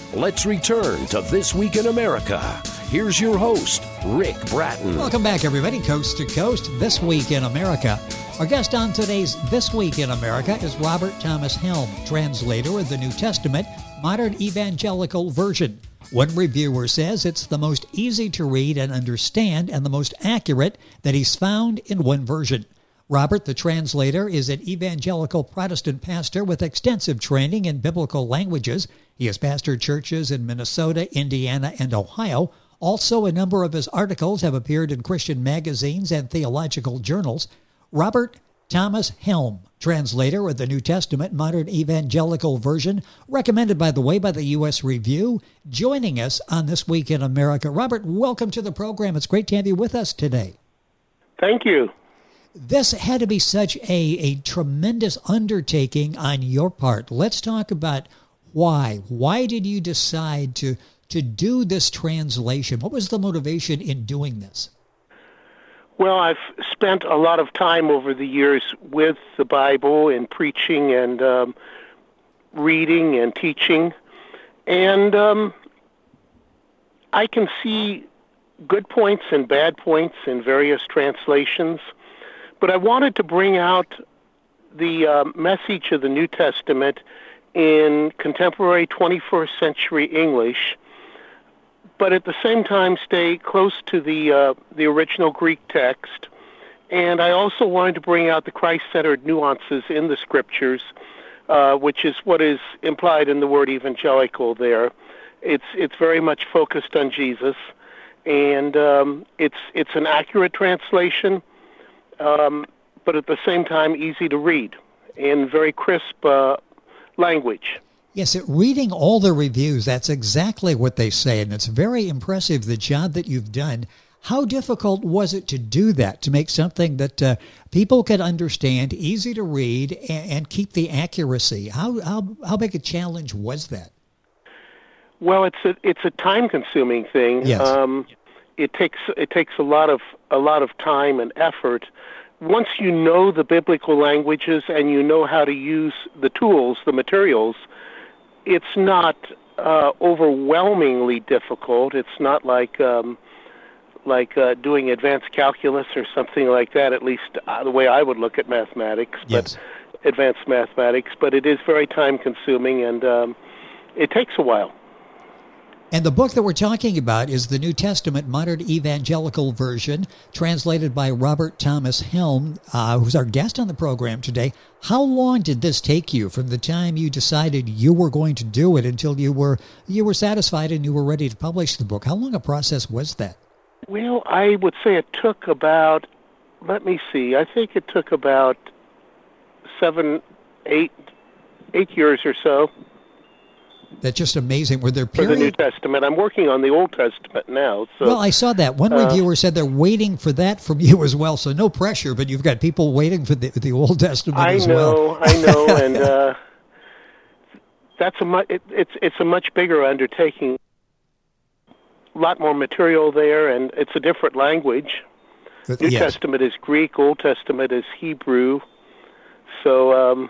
Let's return to This Week in America. Here's your host, Rick Bratton. Welcome back, everybody, coast to coast, This Week in America. Our guest on today's This Week in America is Robert Thomas Helm, translator of the New Testament, Modern Evangelical Version. One reviewer says it's the most easy to read and understand and the most accurate that he's found in one version. Robert, the translator, is an evangelical Protestant pastor with extensive training in biblical languages. He has pastored churches in Minnesota, Indiana, and Ohio. Also, a number of his articles have appeared in Christian magazines and theological journals. Robert Thomas Helm, translator of the New Testament Modern Evangelical Version, recommended, by the way, by the U.S. Review, joining us on This Week in America. Robert, welcome to the program. It's great to have you with us today. Thank you. This had to be such a tremendous undertaking on your part. Let's talk about why. Why did you decide to do this translation? What was the motivation in doing this? Well, I've spent a lot of time over the years with the Bible and preaching and reading and teaching. And I can see good points and bad points in various translations. But I wanted to bring out the message of the New Testament in contemporary 21st century English, but at the same time stay close to the original Greek text. And I also wanted to bring out the Christ-centered nuances in the Scriptures, which is what is implied in the word evangelical there. It's very much focused on Jesus, and it's an accurate translation, but at the same time easy to read in very crisp language. Yes, reading all the reviews, that's exactly what they say, and it's very impressive, the job that you've done. How difficult was it to do that, to make something that people could understand, easy to read, and keep the accuracy? How big a challenge was that? Well, it's a time-consuming thing. Yes. It takes a lot of time and effort. Once you know the biblical languages and you know how to use the tools, the materials, it's not overwhelmingly difficult. It's not like doing advanced calculus or something like that, at least the way I would look at mathematics, yes. But advanced mathematics. But it is very time-consuming, and it takes a while. And the book that we're talking about is the New Testament Modern Evangelical Version, translated by Robert Thomas Helm, who's our guest on the program today. How long did this take you from the time you decided you were going to do it until you were satisfied and you were ready to publish the book? How long a process was that? Well, I would say it took about, I think it took about 8 years or so. That's just amazing. Were there periods? For the New Testament. I'm working on the Old Testament now. So, well, I saw that. One reviewer said they're waiting for that from you as well, so no pressure, but you've got people waiting for the Old Testament as well. I know, and it's a much bigger undertaking. A lot more material there, and it's a different language. New Testament is Greek, Old Testament is Hebrew. So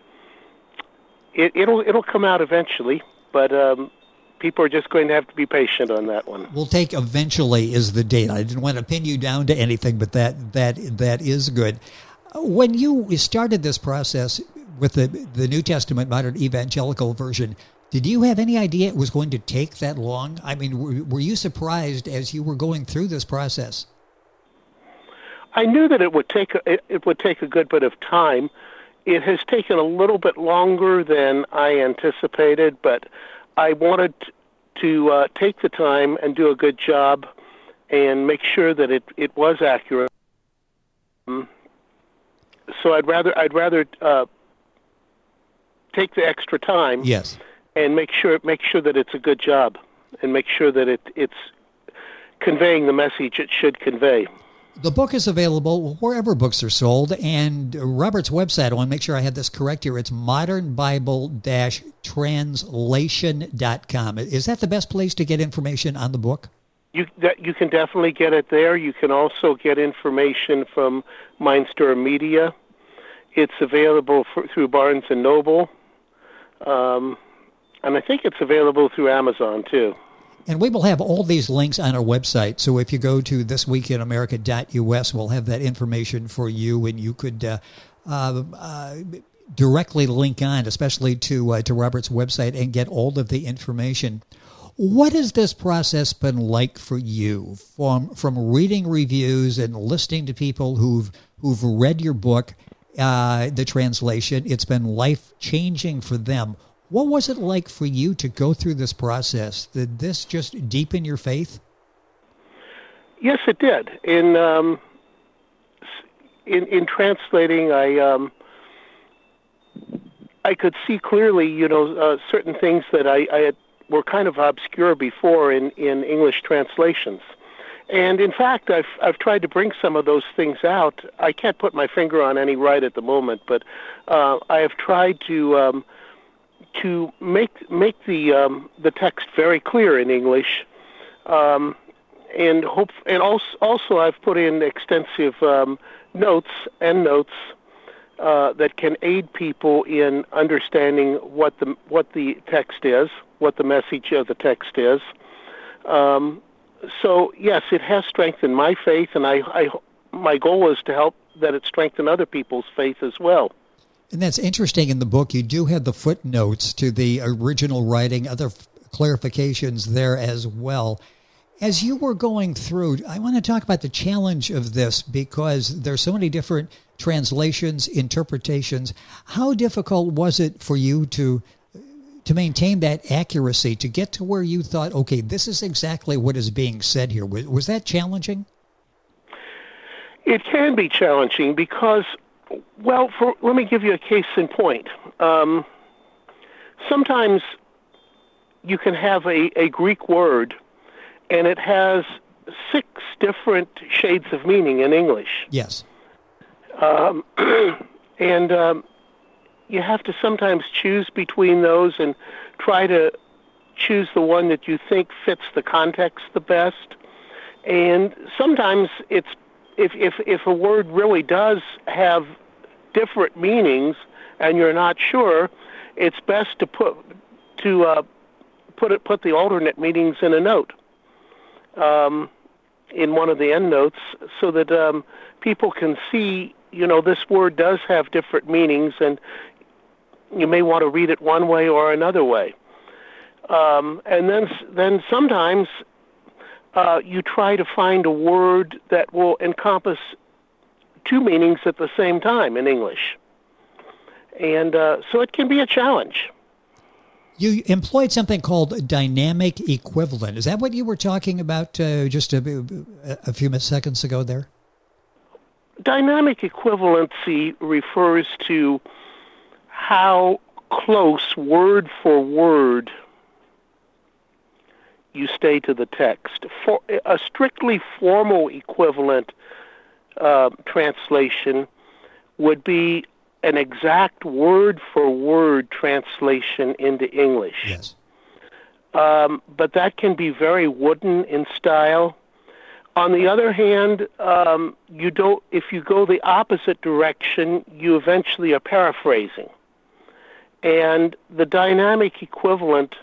it'll come out eventually. But people are just going to have to be patient on that one. We'll take eventually is the date. I didn't want to pin you down to anything, but that is good. When you started this process with the New Testament Modern Evangelical Version, did you have any idea it was going to take that long? I mean, were you surprised as you were going through this process? I knew that it would take a good bit of time. It has taken a little bit longer than I anticipated, but I wanted to take the time and do a good job and make sure that it was accurate. So I'd rather take the extra time, yes, and make sure that it's a good job, and make sure that it's conveying the message it should convey. The book is available wherever books are sold, and Robert's website, I want to make sure I have this correct here, it's modernbible-translation.com. Is that the best place to get information on the book? You can definitely get it there. You can also get information from Mindster Media. It's available through Barnes & Noble. And I think it's available through Amazon, too. And we will have all these links on our website. So if you go to thisweekinamerica.us, we'll have that information for you, and you could directly link on, especially to Robert's website, and get all of the information. What has this process been like for you, from reading reviews and listening to people who've read your book, the translation? It's been life-changing for them. What was it like for you to go through this process? Did this just deepen your faith? Yes, it did. In translating, I could see clearly, certain things that I were kind of obscure before in English translations. And in fact, I've tried to bring some of those things out. I can't put my finger on any right at the moment, but I have tried to make the text very clear in English, and also I've put in extensive notes that can aid people in understanding what the text is, what the message of the text is. So yes, it has strengthened my faith, and my goal is to help that it strengthen other people's faith as well. And that's interesting. In the book, you do have the footnotes to the original writing, other clarifications there as well. As you were going through, I want to talk about the challenge of this, because there's so many different translations, interpretations. How difficult was it for you to maintain that accuracy, to get to where you thought, okay, this is exactly what is being said here? Was that challenging? It can be challenging because, well, let me give you a case in point. Sometimes you can have a Greek word, and it has 6 different shades of meaning in English. Yes. And you have to sometimes choose between those and try to choose the one that you think fits the context the best. And sometimes it's if a word really does have different meanings and you're not sure, it's best to put the alternate meanings in a note, in one of the endnotes, so that people can see, this word does have different meanings, and you may want to read it one way or another way. And then sometimes you try to find a word that will encompass 2 meanings at the same time in English. And so it can be a challenge. You employed something called dynamic equivalent. Is that what you were talking about just a few seconds ago there? Dynamic equivalency refers to how close, word for word, you stay to the text. For a strictly formal equivalent translation would be an exact word-for-word translation into English. Yes. But that can be very wooden in style. On the other hand, if you go the opposite direction, you eventually are paraphrasing. And the dynamic equivalent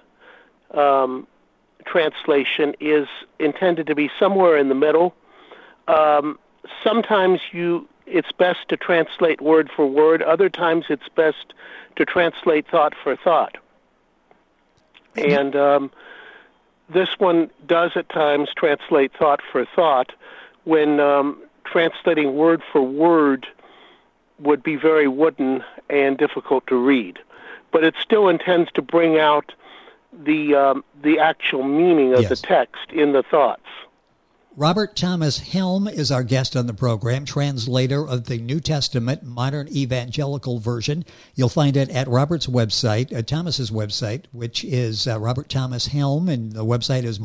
translation is intended to be somewhere in the middle. Sometimes it's best to translate word for word. Other times it's best to translate thought for thought. And this one does at times translate thought for thought when translating word for word would be very wooden and difficult to read. But it still intends to bring out the actual meaning of the text in the thoughts. Robert Thomas Helm is our guest on the program, translator of the New Testament Modern Evangelical Version. You'll find it at Robert's website, Thomas's website, which is Robert Thomas Helm, and the website is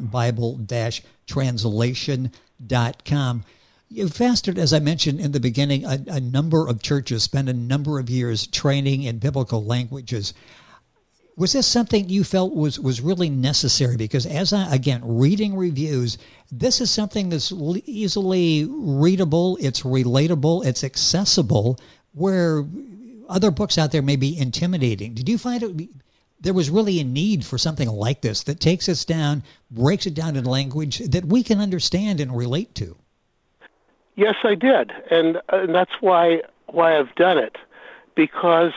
modernbible-translation.com. You've fostered, as I mentioned in the beginning, a number of churches, spent a number of years training in biblical languages. Was this something you felt was really necessary? Because reading reviews, this is something that's easily readable, it's relatable, it's accessible, where other books out there may be intimidating. Did you find it there was really a need for something like this that takes us down, breaks it down in language that we can understand and relate to. Yes, I did, and that's why I've done it, because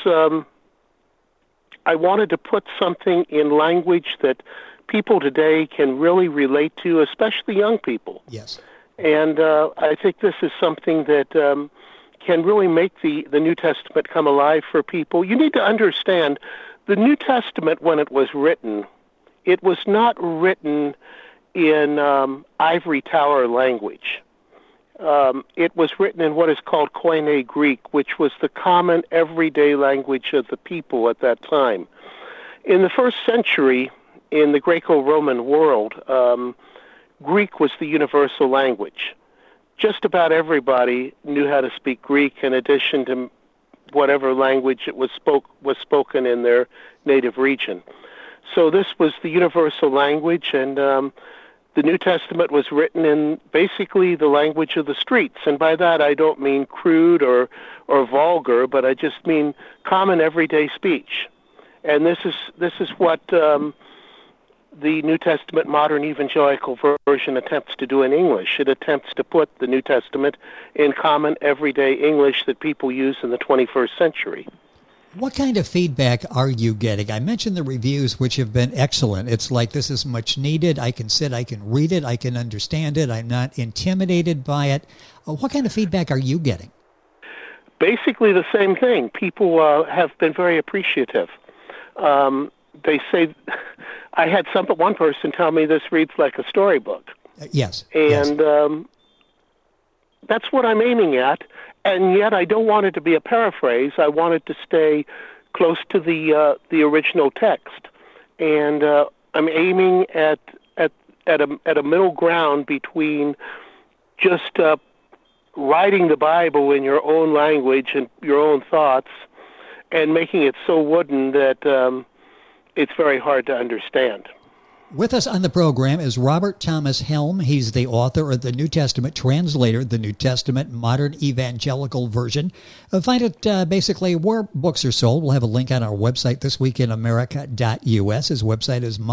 I wanted to put something in language that people today can really relate to, especially young people. Yes. And I think this is something that can really make the New Testament come alive for people. You need to understand, the New Testament, when it was written, it was not written in ivory tower language. It was written in what is called Koine Greek, which was the common everyday language of the people at that time. In the first century, in the Greco-Roman world, Greek was the universal language. Just about everybody knew how to speak Greek in addition to whatever language it was spoken in their native region. So this was the universal language, and the New Testament was written in basically the language of the streets. And by that I don't mean crude or vulgar, but I just mean common everyday speech. And this is what the New Testament modern evangelical version attempts to do in English. It attempts to put the New Testament in common everyday English that people use in the 21st century. What kind of feedback are you getting? I mentioned the reviews, which have been excellent. It's like, this is much needed. I can sit, I can read it, I can understand it. I'm not intimidated by it. What kind of feedback are you getting? Basically the same thing. People have been very appreciative. They say, I had one person tell me this reads like a storybook. Yes. And that's what I'm aiming at. And yet I don't want it to be a paraphrase. I want it to stay close to the original text. And I'm aiming at a middle ground between just writing the Bible in your own language and your own thoughts, and making it so wooden that it's very hard to understand. With us on the program is Robert Thomas Helm. He's the author of the New Testament translator, the New Testament Modern Evangelical Version. Find it basically where books are sold. We'll have a link on our website, thisweekinamerica.us. His website is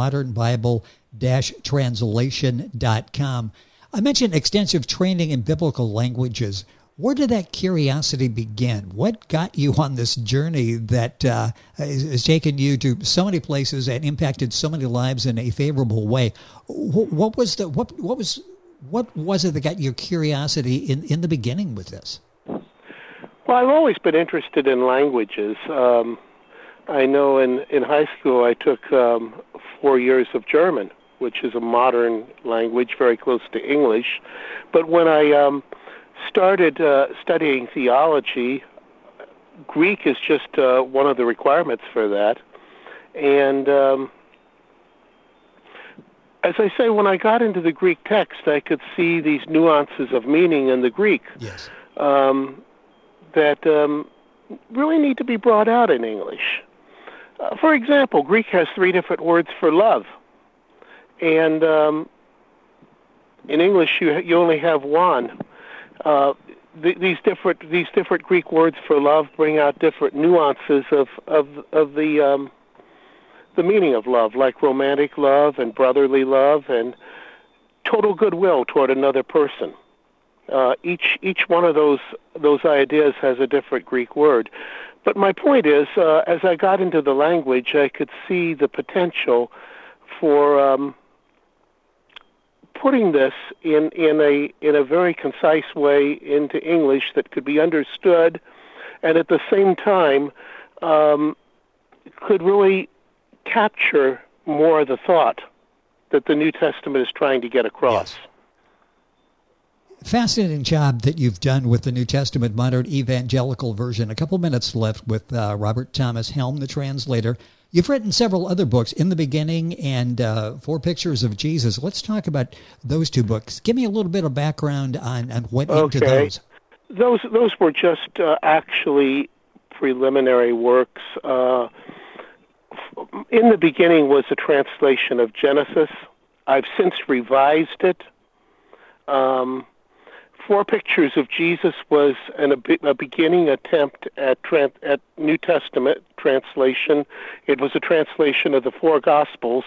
modernbible-translation.com. I mentioned extensive training in biblical languages. Where did that curiosity begin? What got you on this journey that has taken you to so many places and impacted so many lives in a favorable way? What was it that got your curiosity in the beginning with this? Well, I've always been interested in languages. I know in high school I took 4 years of German, which is a modern language, very close to English. But when I started studying theology, Greek is just one of the requirements for that. And as I say, when I got into the Greek text, I could see these nuances of meaning in the Greek. Yes. That really need to be brought out in English. For example, Greek has 3 different words for love. And in English, you only have one. These different Greek words for love bring out different nuances of the meaning of love, like romantic love and brotherly love and total goodwill toward another person. Each one of those ideas has a different Greek word. But my point is, as I got into the language, I could see the potential for putting this in a very concise way into English that could be understood, and at the same time could really capture more of the thought that the New Testament is trying to get across. Yes. Fascinating job that you've done with the New Testament Modern Evangelical Version. A couple minutes left with Robert Thomas Helm, the translator. You've written several other books, In the Beginning and 4 Pictures of Jesus. Let's talk about those 2 books. Give me a little bit of background on what into those. Those were just actually preliminary works. In the Beginning was a translation of Genesis. I've since revised it Four Pictures of Jesus was a beginning attempt at New Testament translation. It was a translation of the four Gospels.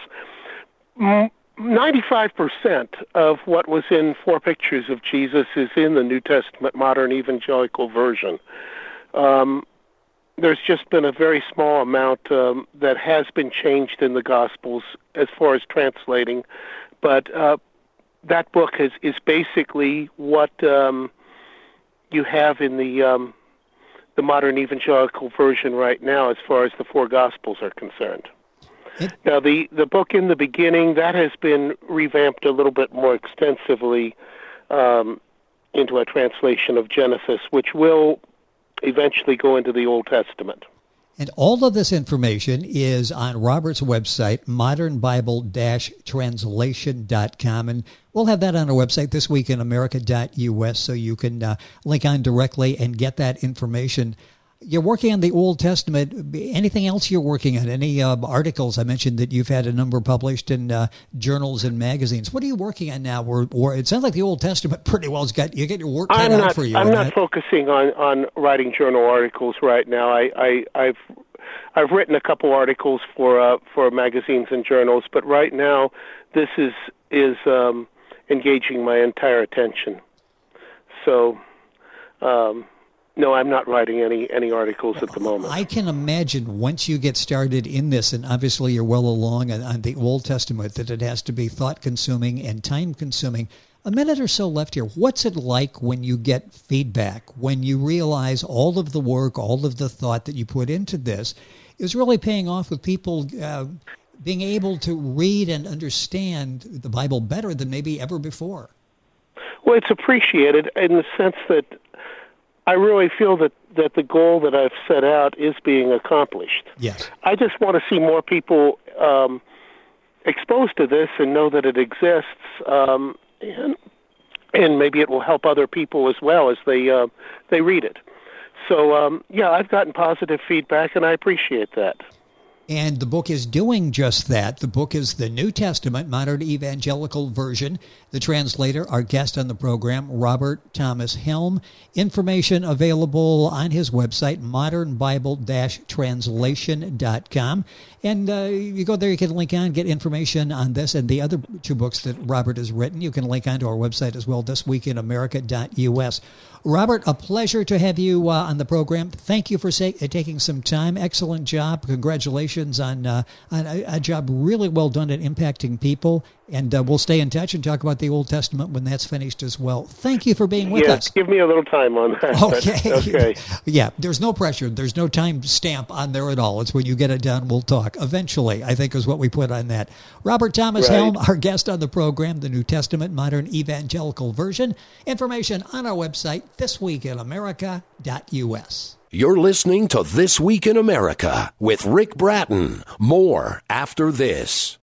95% of what was in Four Pictures of Jesus is in the New Testament modern evangelical version. There's just been a very small amount that has been changed in the Gospels as far as translating, but that book is basically what you have in the modern evangelical version right now as far as the four Gospels are concerned. Now, the book in the beginning, that has been revamped a little bit more extensively into a translation of Genesis, which will eventually go into the Old Testament. And all of this information is on Robert's website, modernbible-translation.com. And we'll have that on our website, thisweekinamerica.us, so you can link on directly and get that information. You're working on the Old Testament. Anything else you're working on? Any articles? I mentioned that you've had a number published in journals and magazines. What are you working on now? It sounds like the Old Testament pretty well has got your work cut out for you. I'm not focusing on writing journal articles right now. I've written a couple articles for magazines and journals, but right now this is engaging my entire attention. So. No, I'm not writing any articles at the moment. I can imagine once you get started in this, and obviously you're well along on the Old Testament, that it has to be thought-consuming and time-consuming. A minute or so left here. What's it like when you get feedback, when you realize all of the work, all of the thought that you put into this is really paying off with people being able to read and understand the Bible better than maybe ever before? Well, it's appreciated in the sense that I really feel that the goal that I've set out is being accomplished. Yes. I just want to see more people exposed to this and know that it exists, and maybe it will help other people as well as they read it. So, I've gotten positive feedback, and I appreciate that. And the book is doing just that. The book is the New Testament, modern evangelical version. The translator, our guest on the program, Robert Thomas Helm. Information available on his website, modernbible-translation.com. And you go there, you can link on, get information on this and the other two books that Robert has written. You can link on to our website as well, thisweekinamerica.us. Robert, a pleasure to have you on the program. Thank you for taking some time. Excellent job. Congratulations on a job really well done at impacting people. And we'll stay in touch and talk about the Old Testament when that's finished as well. Thank you for being with us. Give me a little time on that. Okay. Yeah, there's no pressure. There's no time stamp on there at all. It's when you get it done, we'll talk. Eventually, I think is what we put on that. Robert Thomas Helm, our guest on the program, the New Testament Modern Evangelical Version. Information on our website, thisweekinamerica.us. You're listening to This Week in America with Rick Bratton. More after this.